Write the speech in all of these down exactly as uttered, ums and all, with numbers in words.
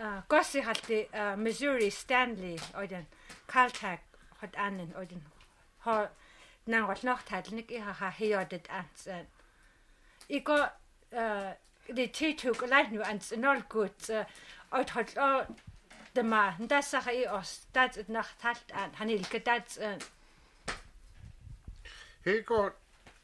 Gossi halti Missouri Stanley oiden Caltech hot annen oiden har nangot noch talnik I ha hiodet ans Iko the tituk like nu ans nol gut oid hot de ma das sag I os dat it nach halt an hanil gedat Hiko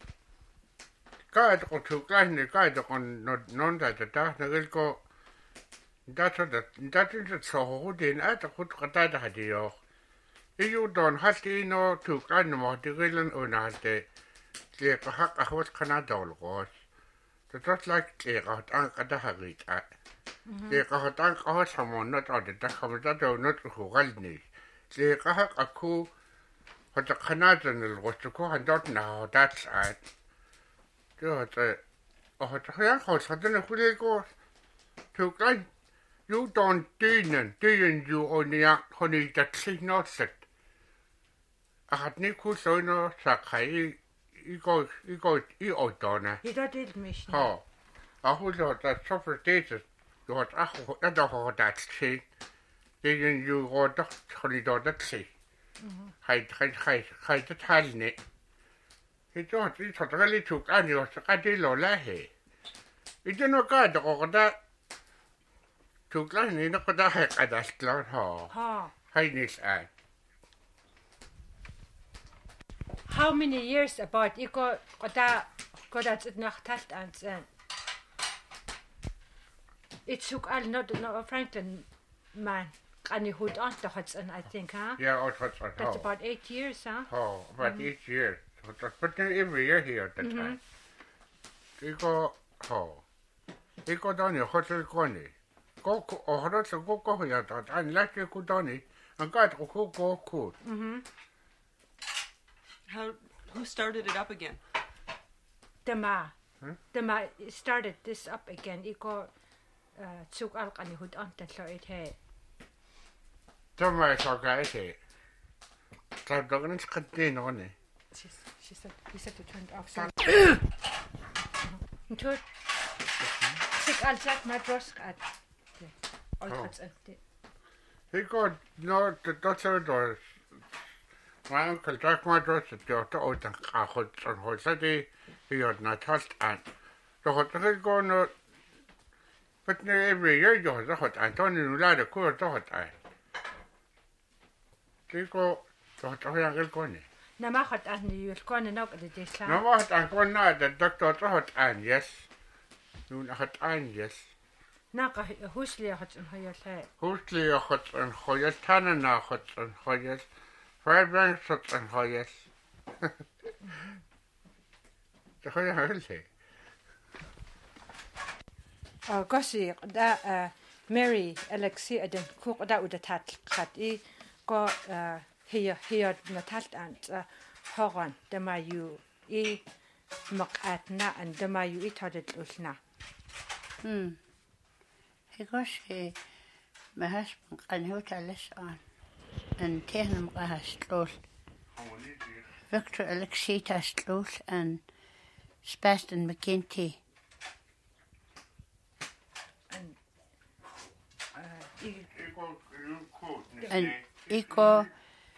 Kaid ko tu kleine kaid kon non da da na ko dat dat dat is so den at goed gedaan had je ook. Je dan had je no tu kleine maar de willen en had de de hak wat Canada was. Dat dat lijkt er had aan dat harit. De had aan gehad samen net aan de dag hebben dat ook net gehoord niet. De hak aku had de Canada in was te kopen dat nou dat uit. Dat had ja goed had een goede koers. Tu klein You don't do doing you on the act honey that signal set. I had Nico Sono Sakai, you go, you go, you out on He did miss. Oh, I hold out that suffer dated. You had a dog that say, didn't you go to honey dog that say? Hide, hide, hide, hide the tiny. He don't, he thought really took any of the Cadillo Lahe. He didn't know God or that. Tu klein no kada hek adas klar ha. Ha. Hai nis ai. How many years about you got that got that nach talt ans It took all not no Franklin man can you hold on to hats and I think huh? Yeah, oh hats on. That's about eight years huh? Oh, about mm-hmm. eight years. But every year here at that mm-hmm. time. You go ho. You go down your hotel corner. Go or hot to go go here that and like you could done it and got to go go cool. Mhm. How who started it up again? The ma. Huh? The ma started this up again. Iko took al kan hud on the so it he. The ma so guys he. That doesn't contain on it. She she said he said to turn it off. So Into Sick al jack my brush at Oh. He got no the daughter doors. My uncle Jack my daughter daughter out and hot on hot city. He had not touched and the hot he go no but no every year you have hot and don't you like the cool hot I. He go daughter young go ni. Na ma hot and you go no at the this No ma hot and go na the doctor hot and yes. Nu hot and yes. Naga húsli hot an hoyal he. Húsli hot an hoyal tanna na hot an hoyal. Fairbanks hot an hoyal. The hoyal he. Oh gosi da Mary Alexi aden cook da ud tat khat I go here here na tat and horan da ma you I mak at na and da ma you I tadet usna. Hmm. Because my husband can hold a list on and tell him I have sloth. Victor Alexita sloth and Sebastian McKenty. And and Eco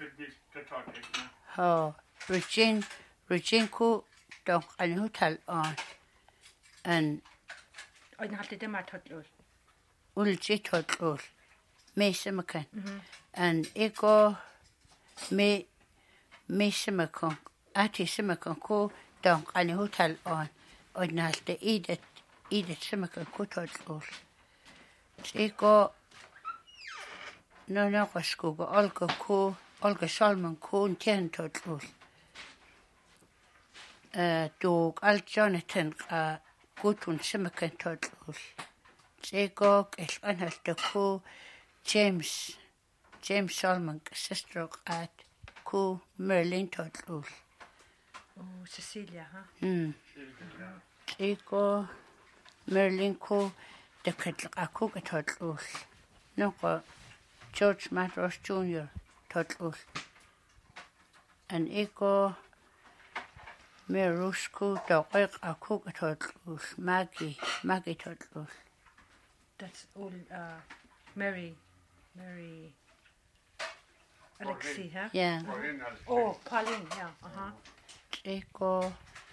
oh Regine Regine Co dog and hotel on and I had to dem at hot Ulji totlol me semakan and ego me me semakan ati semakan ko dong ani hotel on odnalte idet idet semakan ko totlol ego no no kosko go olga ko olga salman ko ten totlol eh dog al Jonathan a gutun semakan totlol Jacob is anhalte James James Solomon sister at ko Merlin totlol. Oh Cecilia huh? Hmm. Jacob Merlin ko de ketl aku totlol. No ko George Matros Junior totlol. And ego Merusku dog aku totlol. Maggie Maggie totlol. That's all uh Mary, Mary, Alexi, huh? Yeah. Oh, Pauline, yeah, uh-huh. Ego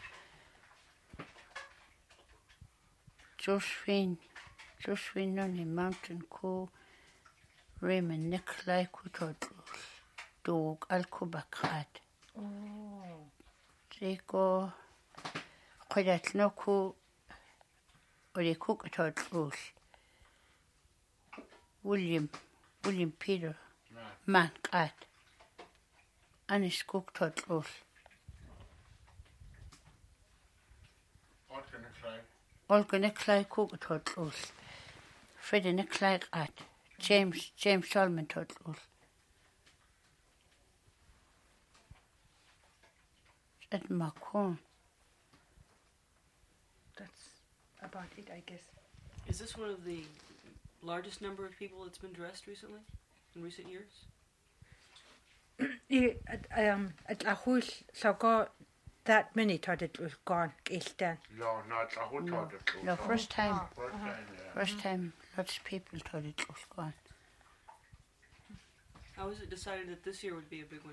Josephine Josephine on the mountain ko Raymond Nikolai Kutodl Dog Alcobacat. Oh. Ego Kodat no ko or the cook at William William Peter Man Cat Anis cook tot Olga Nikolai cook at Freddie Nikolai at James James Solomon tot at Macron. That's about it, I guess. Is this one of the largest number of people that's been dressed recently, in recent years? I, um, at a whole, so go that many thought it was gone, Eastern. No, not a whole No, lot of no, first time, First time, yeah. first time, lots of people thought it was gone. How was it decided that this year would be a big one?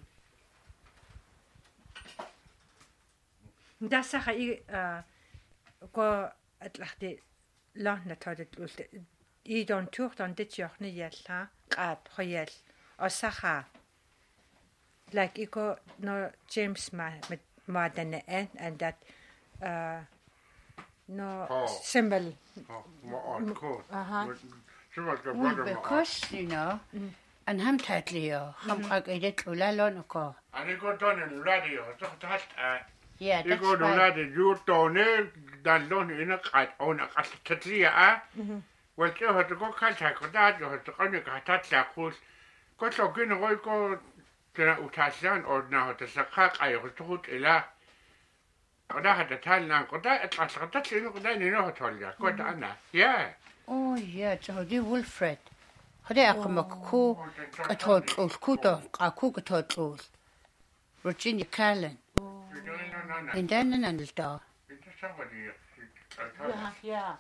That's how I, uh, go at like the long thought it was. I don't talk on the journey yet, huh? At Hoyel or Saha. Like you go no James ma more than the end and that uh no Oh. symbol. Oh, more odd, cool. Uh-huh. She was the Well, brother because, you know, and ham tightly, ham I get it to Lalon. And you go down in radio, so that, uh, Yeah, you that's go to right. radio, you don't know, that don't in a cat on a cat, ah? Well, you have to go contact with that, you have to go to cat, that was, go to go, go to Utasan or now to Sakak, I was told, Ella. And I had to tell now, go that, that's what you know, then you know what I told you, go to Anna. Yeah. Oh, yeah, so the Wilfred. How they are come a coo, a told old Kudo, a cook a told old. Virginia Carlin. You don't know, no, no. And then an little dog. It's somebody, I told you. Yeah.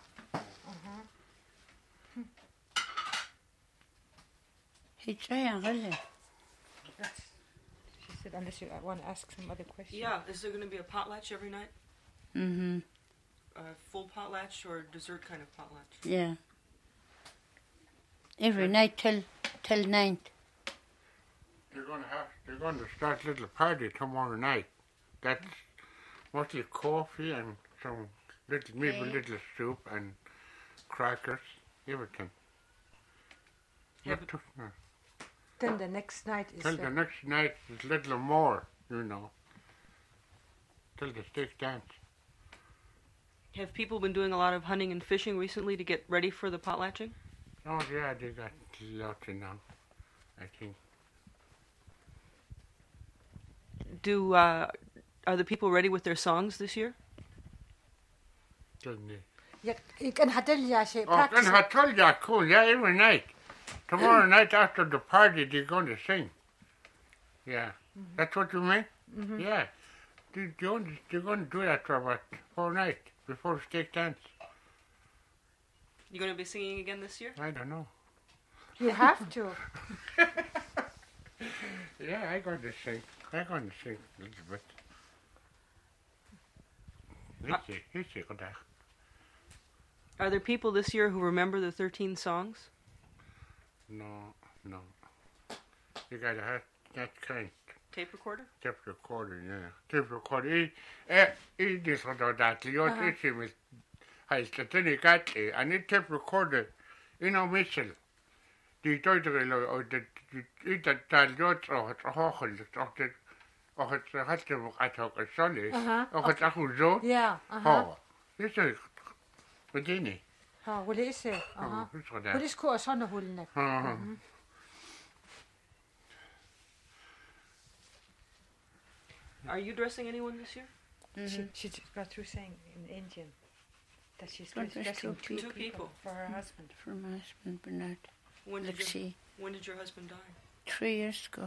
He try and really. That's, she said, unless you want to ask some other questions. Yeah, is there going to be a potlatch every night? Mm-hmm. A full potlatch or dessert kind of potlatch? Yeah. Every night till till nine. They're going to have, they're going to start a little party tomorrow night. That's mostly coffee and some little, maybe a little soup and crackers, everything. Have Not too, no. Then the next night is. Till uh, the next night, it's a little more, you know. Till the stick dance. Have people been doing a lot of hunting and fishing recently to get ready for the potlatching? Oh yeah, they got lots of now, I think. Do uh, are the people ready with their songs this year? Didn't they? Yeah, you can handle ya she Oh, practice. and I told you, cool, yeah, every night. Tomorrow night after the party, they're going to sing. Yeah. That's what you mean? Yeah. They, they're, going to, they're going to do that for about four nights before stick dance. You going to be singing again this year? I don't know. You have to. Yeah, I'm going to sing. I'm going to sing a little bit. Let's see. Let's see. Good day. Are there people this year who remember the thirteen songs? No, no. You got to have that kind. Tape recorder? Tape recorder, yeah. Tape recorder. Eh, eh, this one or that. You Uh-huh. see me. I said, then you got it. I need tape recorder. You know, Mitchell. Die Deutsche, or the, the, the, Deutsch, or het Hochel, or the, or het Hattem, I talk a solid, Uh-huh. or het Achuzo. Yeah. Uh-huh. Oh, this is Virginia. Ha, what is it? Uh-huh. Oh, this one What there. is cool on the whole neck? Uh-huh. Are you dressing anyone this year? She, she just got through saying in Indian that she's Don't dress- dress dressing two two, people. people for her husband. For my husband Bernard. When did, your, Lexi. when did your husband die? Three years ago.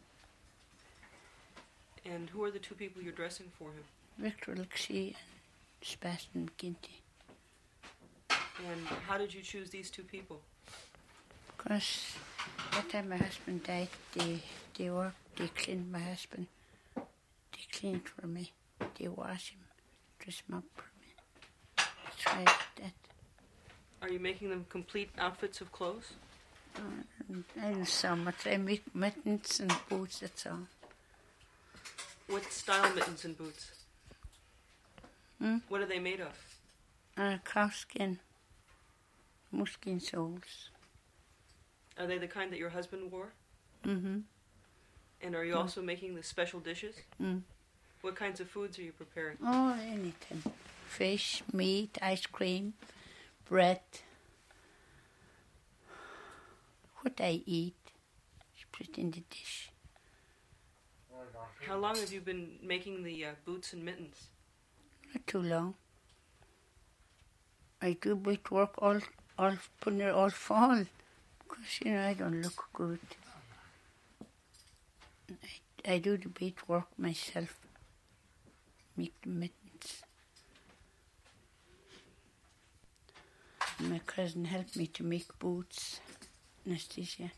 And who are the two people you're dressing for him? Victor Lexi and Sebastian McGinty. And how did you choose these two people? Because that time my husband died, they, they worked, they cleaned my husband. They cleaned for me. They wash him. Just mop for me. That's why I did that. Are you making them complete outfits of clothes? Uh, I do so much. I make mittens and boots, that's all. What style mittens and boots? Hmm? What are they made of? Uh, cow skin. Muskin soles. Are they the kind that your husband wore? Mm-hmm. And are you also making the special dishes? Mm. What kinds of foods are you preparing? Oh, anything. Fish, meat, ice cream, bread. What I eat is put in the dish. How long have you been making the uh, boots and mittens? Not too long. I do boot work all, all, putting it all fall. Because, you know, I don't look good. I, I do the beat work myself. Make the mittens. My cousin helped me to make boots. Anastasia.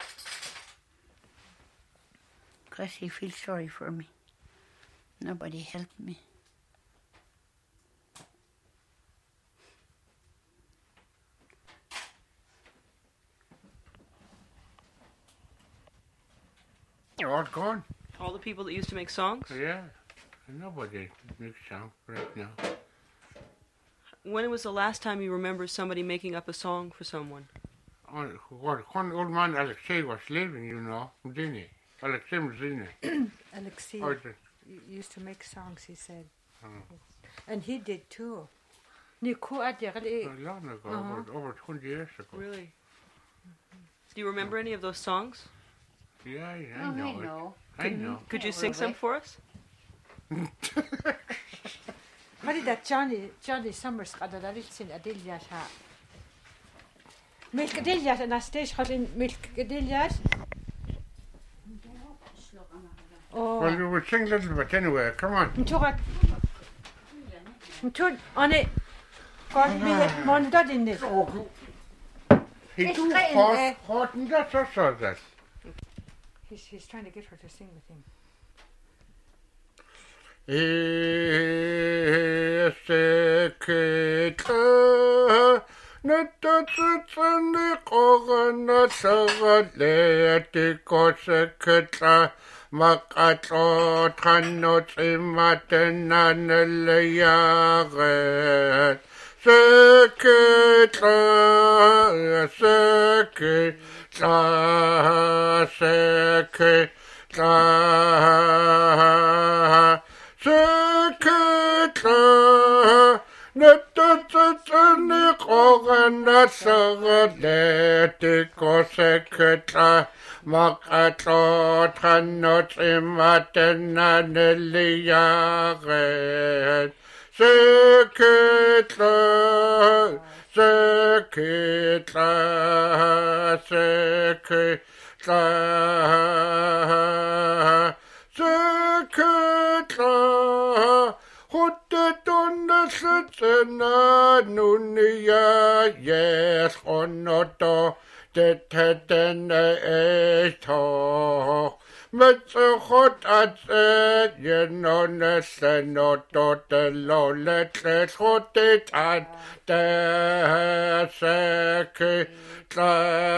Because he feels sorry for me. Nobody helped me. They're all gone. All the people that used to make songs? Yeah. Nobody makes sound right now. When was the last time you remember somebody making up a song for someone? Oh, what, one old man Alexei was living, you know, Mdini. Alexei Mdini. Alexei Oh, the- used to make songs, he said. Oh. And he did too. Niku Adirali. a long ago, Uh-huh. over, over twenty years ago. Really? Do you remember any of those songs? Yeah, yeah, I Oh, know I it. know. I know. Could you Yeah, sing well, some right. for us? How did that Johnny Johnny Summers got that in Adilias ha? Milk Adilias and a stage hot in Milk Adilias? Oh. Well, you will sing a little bit anyway. Come on. Ntugat. Ntut on it. God me it mondad in it. He It's do getting, hot, uh, hot, and that's also that. He's he's trying to get her to sing with him. Eseketa netatsitsani kogana sagaleti koseketa makatlo tanotsimatenaneleyaget seketa seketa seketa seketa netatsitsani kogana sagaleti koseketa makatlo tanotsimatenaneleyaget seketa seketa seketa seketa hotte tunne sitsena nunia yes onnoto tetene eto Metsuchot at yenone senoto te loletle chotit at te seke tra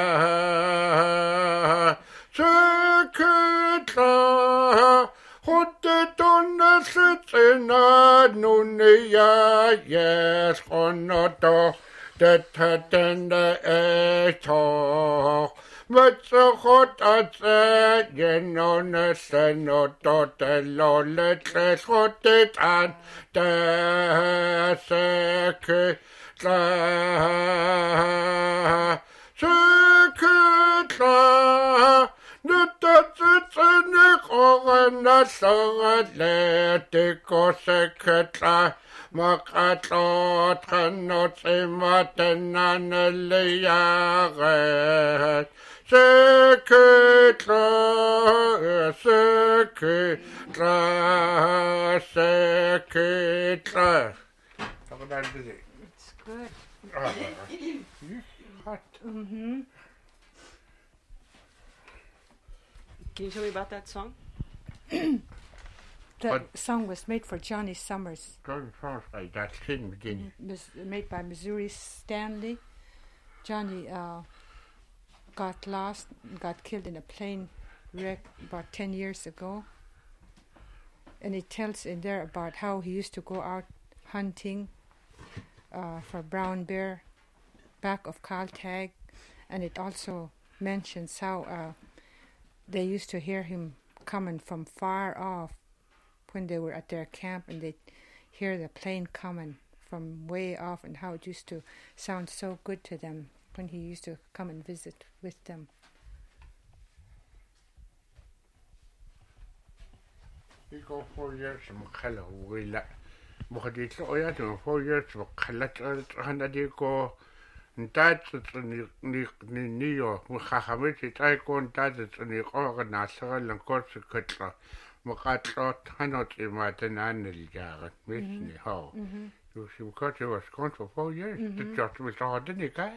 seke tra hotte tunne sitsena nunia yes onoto tetene eto Metsuchot at yenone senoto te loletle chotit at te seke tra seke tra netatsitsani kogana sagaleti koseketa makatlo tanotsimatenaneleyaget seketa seketa seketa. How about that busy? It's good. Ah, you hot. Mm-hmm. Can you tell me about that song? The But- song was made for Johnny Summers. Don't sound like that thing begin. It was made by Missouri Stanley. Johnny uh, got lost, got killed in a plane wreck about ten years ago. And it tells in there about how he used to go out hunting uh, for brown bear back of Caltag. And it also mentions how uh, they used to hear him coming from far off when they were at their camp, and they'd hear the plane coming from way off, and how it used to sound so good to them when he used to come and visit with them. You go four years from Kala Willa. Mohadit Oyat, four years from Kalat Hanadiko. That's ni ni Neo, Muhammad, I go and that's in the organizer and course Kutla. Mokatlo, Hanot in Martin Anil Jared, Miss How. You see, because he was gone for four years. The church was hard, didn't he, guy?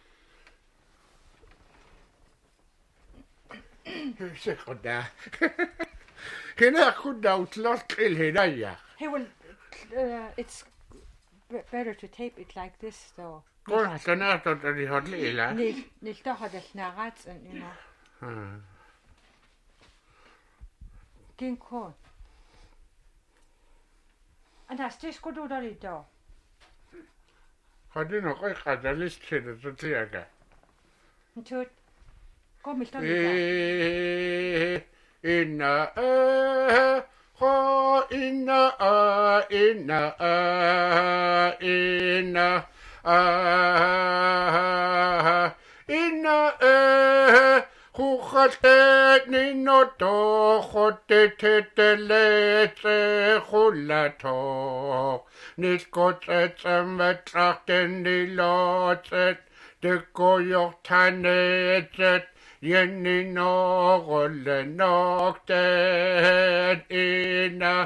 You're sick of that. Can I could out lost kill him? Hey, well, uh, it's b- better to tape it like this, though. Go on, so now that he had Lila. Nil nil toho del narats and you know. Gin ko. And that's just go do that do. How do you know? I had a list to the theater. Into go mil to In a ho in a in a in a in a who had ni no to hote te te le te hulato nis got et some trachten ni lotet de go your tanet Jenny no rolle nok den inna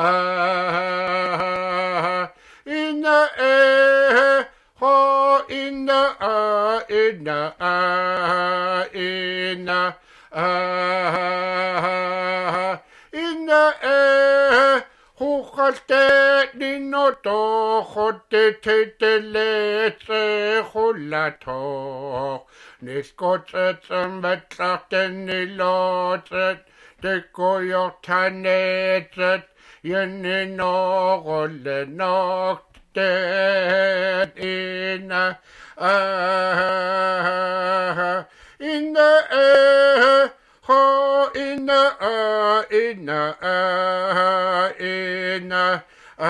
ah inna eh ho inna ah inna ah inna ah inna eh ho khalte ni no to khote te te le te khulato Nis gottet som betrachten i låtet, det går jo tanetet, Jenny no rolle nok den inna, ah, inna, eh, ho, inna, ah, inna, ah, inna,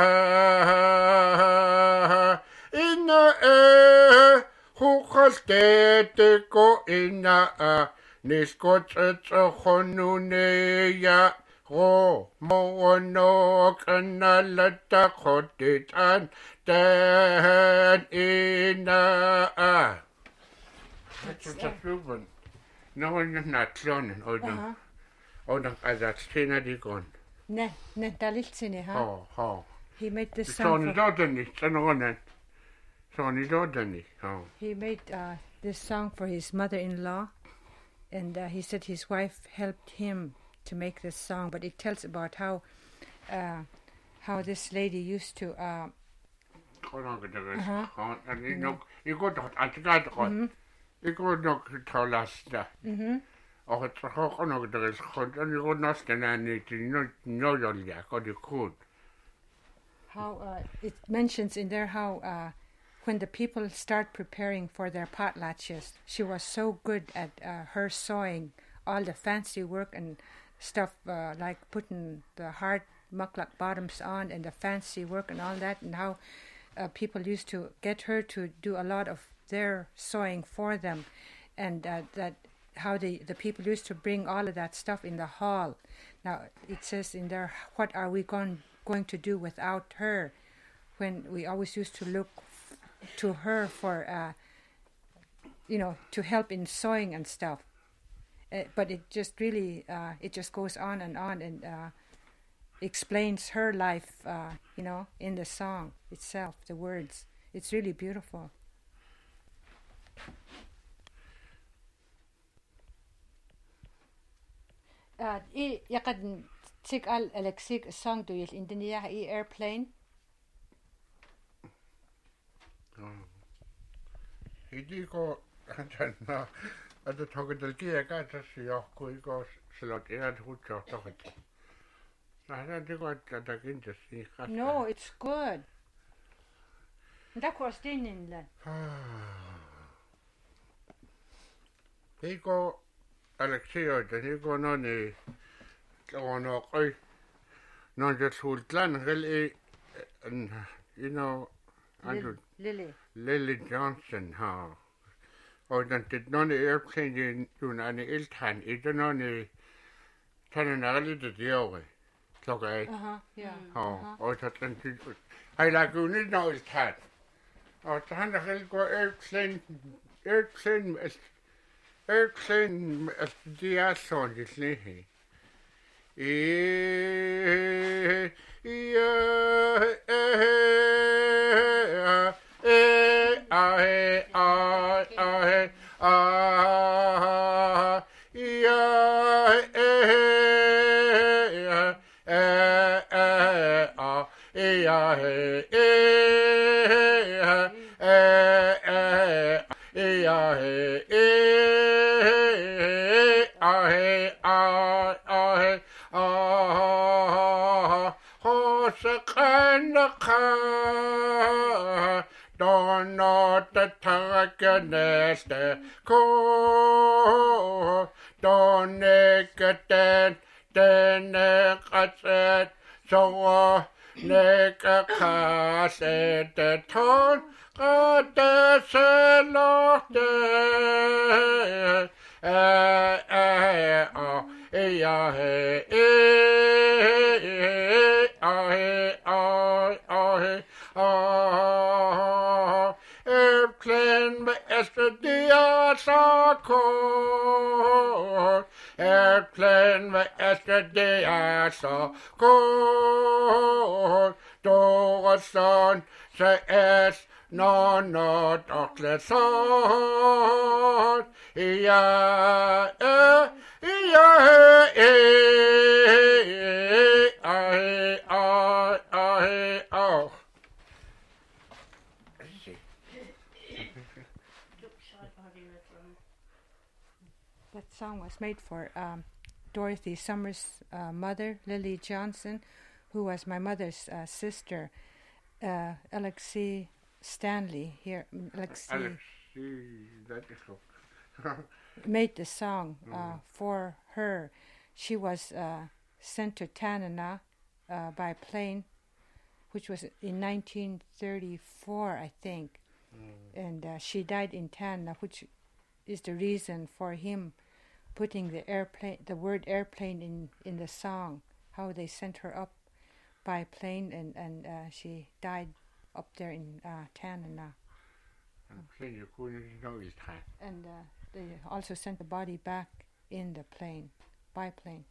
ah, inna, eh, Who has te go inna a niskot et honuneya ro mo no kanalata hotit an den inna a. That's a proven. No one is not cloning. Oh, no. Oh, no, that's Tina Digon. Ne, ne, dalitini, huh? Oh, oh. He made this So, song. no, For, don't it's an honor. So, no, don't oh. he made uh, this song for his mother-in-law, and uh, he said his wife helped him to make this song. But it tells about how, uh, how this lady used to. Uh, Uh-huh. And you know, you go to Antigua, you go to Tolasta. Oh, it's a hawk on the rest, and you go not stand and it, you know, no, you got you could. how uh, it mentions in there how uh, when the people start preparing for their potlatches, she was so good at uh, her sewing, all the fancy work and stuff uh, like putting the hard muklak bottoms on and the fancy work and all that, and how uh, people used to get her to do a lot of their sewing for them, and uh, that how the, the people used to bring all of that stuff in the hall. Now it says in there, what are we going going to do without her, when we always used to look f- to her for uh, you know, to help in sewing and stuff. Uh, but it just really uh, it just goes on and on and uh, explains her life, uh, you know, in the song itself, the words. It's really beautiful. Uh, I yakan tik al Alexik song do il Indonesia I airplane. Hindi ko na at tawag kia ka sa siya ko iko slot yan hutyo tawag. Nasa di ko at tatagin sa siya. No, it's good. That was din in la. Iko Alexio, the iko no ni ono kay non just hultlan really, you know, Andrew Lily. Lily Johnson, ha. Og den det non airplane in an iltan, I don't know tan an det diore. Klokka eight. Uh-huh, yeah. Ha, og så den I like you need no iltan. Og så han der gå airplane airplane airplane as de er sådan det lige. Eh ja eh eh ah ah ah ah ja eh eh eh ah ja eh eh ja eh ah ah ah Hosakanaka don't not attack a nest ko don't make a ten ten a set so make a cassette the ton got the locked eh eh oh yeah eh Airplane med Estredia så Airplane med Estredia så kort. Doreson så es nå nå dokle så ja ja ja That song was made for um, Dorothy Summers' uh, mother, Lily Johnson, who was my mother's uh, sister, uh, Alexi Stanley. Here, Alexi made the song uh, mm. for her. She was uh, sent to Tanana uh, by plane, which was in nineteen thirty-four, I think. Mm. And uh, she died in Tanana, which is the reason for him putting the airplane, the word airplane in, in the song, how they sent her up by plane and, and uh, she died up there in uh, Tanana. And uh, they also sent the body back in the plane, by plane.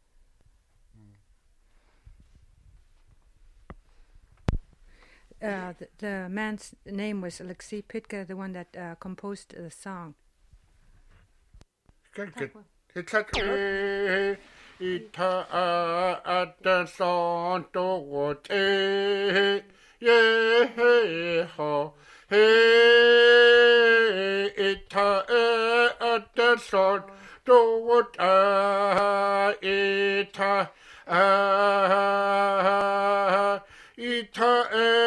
Uh, the, the man's name was Alexei Pitka, the one that uh, composed the song. Good, good. It's like Ita at the song to what yeah ho hey Ita at the song to what Ita Ita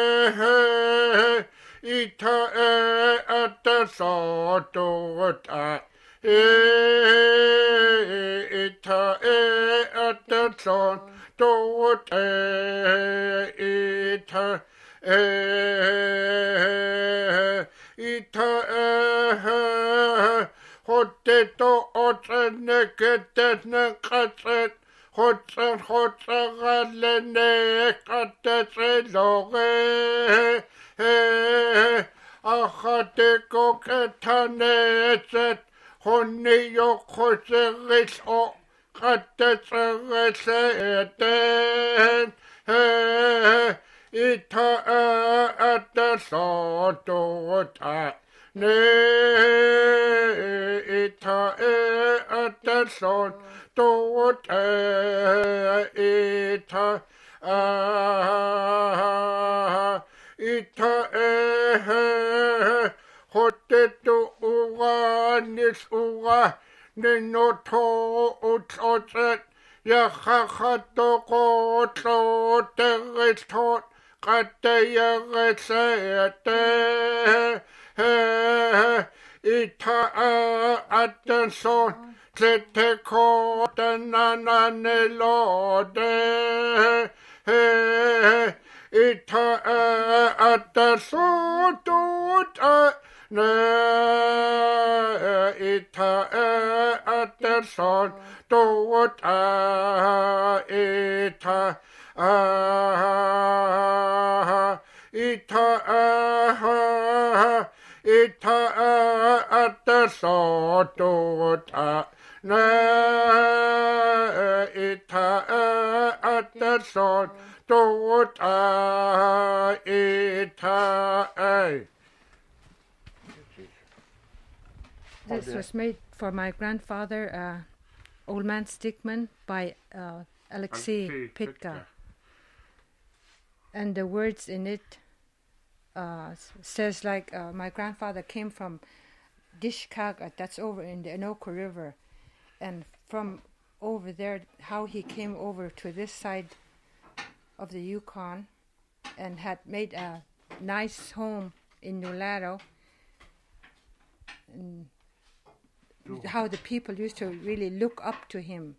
Ita at the song to what Ita at the son to what ita ita hoteto otseneket nekaset hotsen hotsagalene kateseloge achate koketaneset Honey, your course or cut the it at the sort of ne ita e atason tot e ita a ita e hotetu uga nis uga nenoto utsotet ya khato ko to teristot kate ya resete ita attention tete ko tanana nelode ita attention tot ne ita attention tot ita ita ita attention tot ne ita attention tot ita. This was made for my grandfather, uh, Old Man Stickman, by uh, Alexei Pitka. And the words in it uh, says like, uh, my grandfather came from Dishkaga, that's over in the Anoka River, and from over there, how he came over to this side of the Yukon and had made a nice home in Nulato, and how the people used to really look up to him.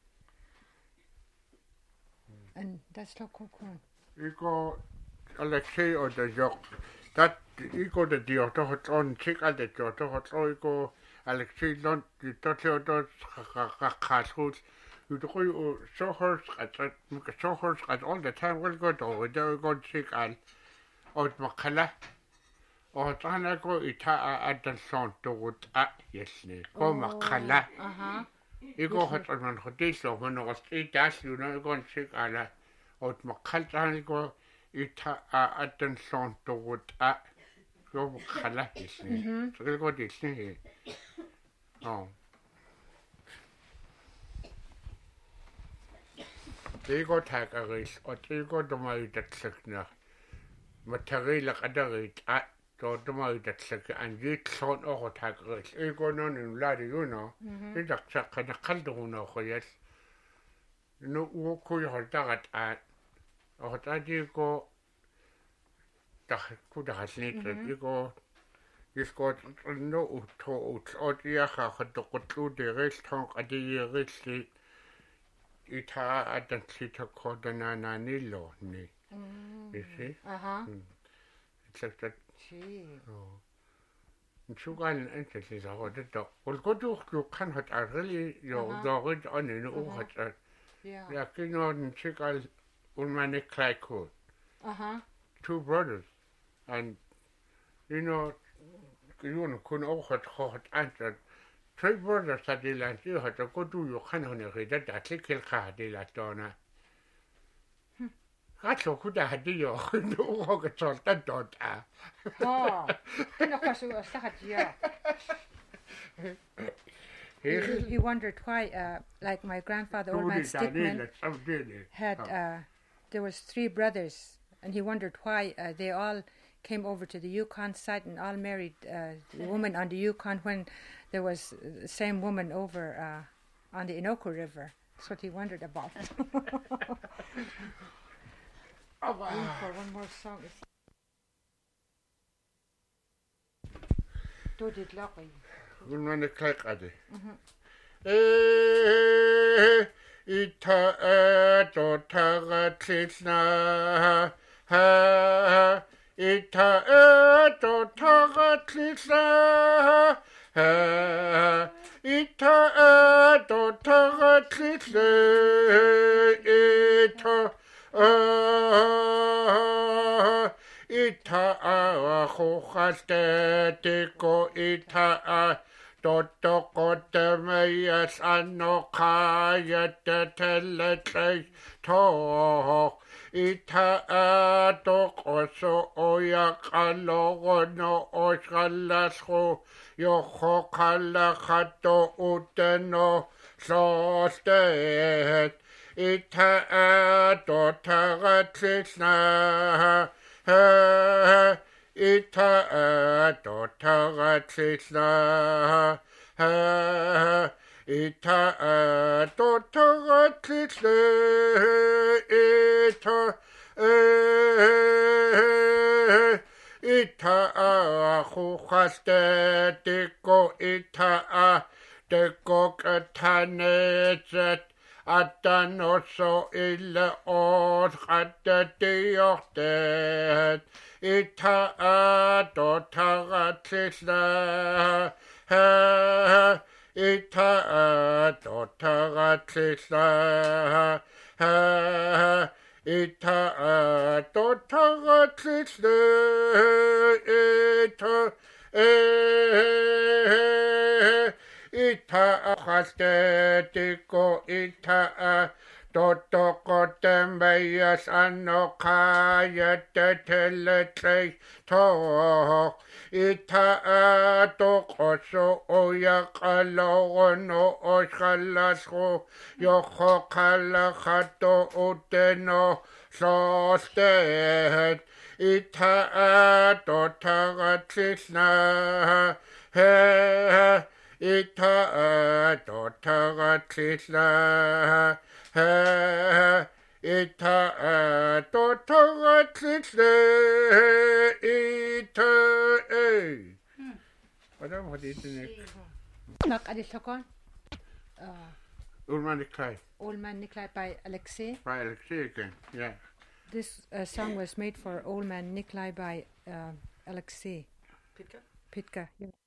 And that's not cool. Iko Alexei or the Jok. That iko the Dioto hot on chick at the Joto hot iko Alexei don't you touch your dots cashoot. You do so horse at so horse at all the time. We'll go to there go chick and out Makala. O tana ko ita at the son to what at yes ne ko Makala. Uh-huh. Iko hot on hotel so when I was eight dash you know go chick ala out Makala go ita at the son to what at go Makala yes ne. So we'll go this ne. Oh. They got tag a race or they got the my that second. Material adarit at the my that second and you son or tag race. You go on in Ladi, you know. It's a check and a candle no, yes. No, walk you hold that at or that you go. The could have needed you go. You got no to or the Yaha had to go through the race tongue at the race. Ita adan sita kodana na nilo ni. You see? Uh-huh. It's like that. Gee. Oh. Sugan entities are what it. Well, go to you can have a really your dog on in all hat. Yeah. Yeah, you know, in Chical Ulmanic Clyco. Uh-huh. Two brothers. And, you know, you couldn't all have hot answered. Three brothers at the land, you had to go to your canonry that I take a car de la donna. That's so good I had you no rocket salt that don't. Oh, no, because it was that, yeah. He, he wondered why, uh, like my grandfather, Old Man Stickman, had, uh, there was three brothers, and he wondered why uh, they all came over to the Yukon side and all married uh, the woman on the Yukon when there was the same woman over uh, on the Anoka River. That's what he wondered about. Oh, wow. For one more song. Do it lucky. We'll run a click at it. Eh, ita eto tagatlitsna ha. Ita eto tagatlitsna ha. Ita eto tagatlitsna ita. Ita a hochaste tiko ita a Dotoko te meias anno kaya te teletre to ita atoqoso oyaqalogono osqallasqu yoqoqallaqato uteno sostet ita atotaqatlilna ita atotaqatlilna ita atotaqatlilna ita ita ahuqaste tiko ita a tiko katanetet atanoso illa od qatatiyoqtet ita atotaqatlilna ita atotaqatlilna ita atotaqatlilna ita ita aqastetiko ita totoqotembayas anoqayateteletley toq ita atoqoso oyaqalogono osqallasqu yoqoqallaqato uteno sostet ita atotaqatlilna ita atotaqatlilna ita atotaqatlilna ita What am I doing? Nak adilokon. Ulman Nikolai. Ulman Nikolai by Alexei. By Alexei again, yeah. This uh, song was made for Old Man Nikolai by uh, Alexei Pitka? Pitka. Yeah.